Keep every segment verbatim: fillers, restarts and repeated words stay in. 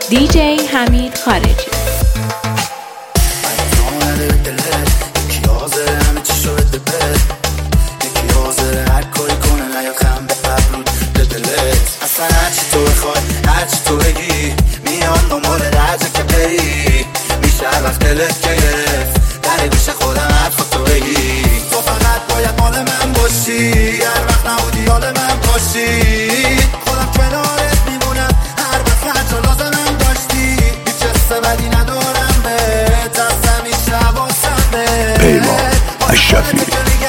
دیجی حمید خارجی. هرچی تو بخوای هرچی تو بگی میام دنبال درجه که بری میشه وقت دلت که گرفت در گوش خودم حرف تو بگی تو فقط باید مال من باشی هر وقت نبودی حال من باشی خودم کنارت میمونم هر وقت هر جا لازمم داشتی هیچ حس بدی ندارم بهت از همیشه حواسم بهت پیمان اشرفی.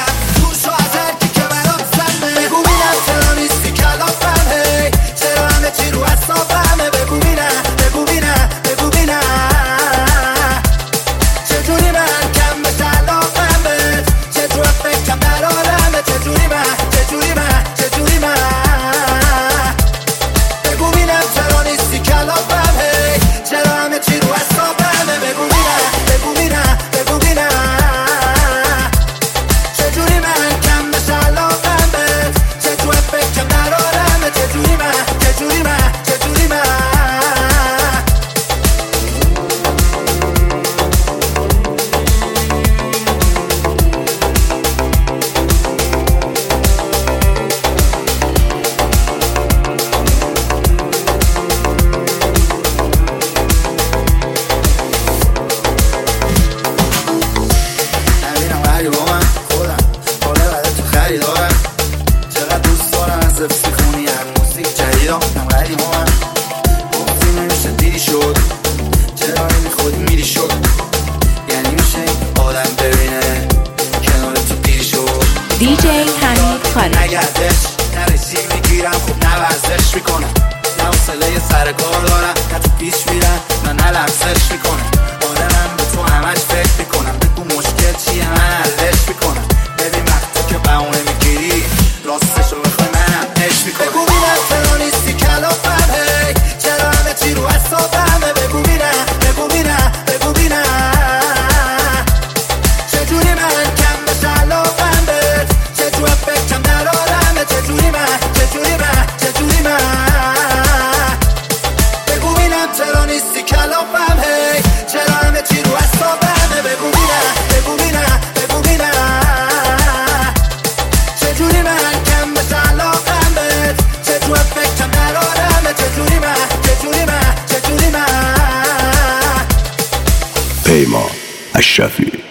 چقدر دوست دارم از افسی خونی هر موسیق جدیدم هم غریب هم گفتی نمیشه دیدی شد چرا نمیخودی میری شد یعنی میشه آدم ببینه کنار تو دیری شد دیجی حمید خارجی. نگردش نرسی میگیرم خوب نورزش میکنم نه حوصله سر کار دارم نه تو پیش میرم نه نه لمسش میکنم آره من به تو همش فکر میکنم بگو مشکل چیه من حلش میکنم ببین وقتی که بهونه میگیری راستشو بخوای منم عشق میکنم بگو بینم چرا نیستی کلافم هی چرا همه چی رو حسابمه بگو بینم بگو بینم بگو بینم چجوری من کم بشه علاقم بهت چجور فکرم درارمه چجوری من چجوری من چجوری من بگو بینم چرا نیستی کلافم هی چرا همه چی رو حسابمه بگو بینم بگو بینم بگو بینم چجوری من کم بشه علاقم بهت چجور فکرم درارمه چجوری من چجوری من چجوری من پیمان اشرفی.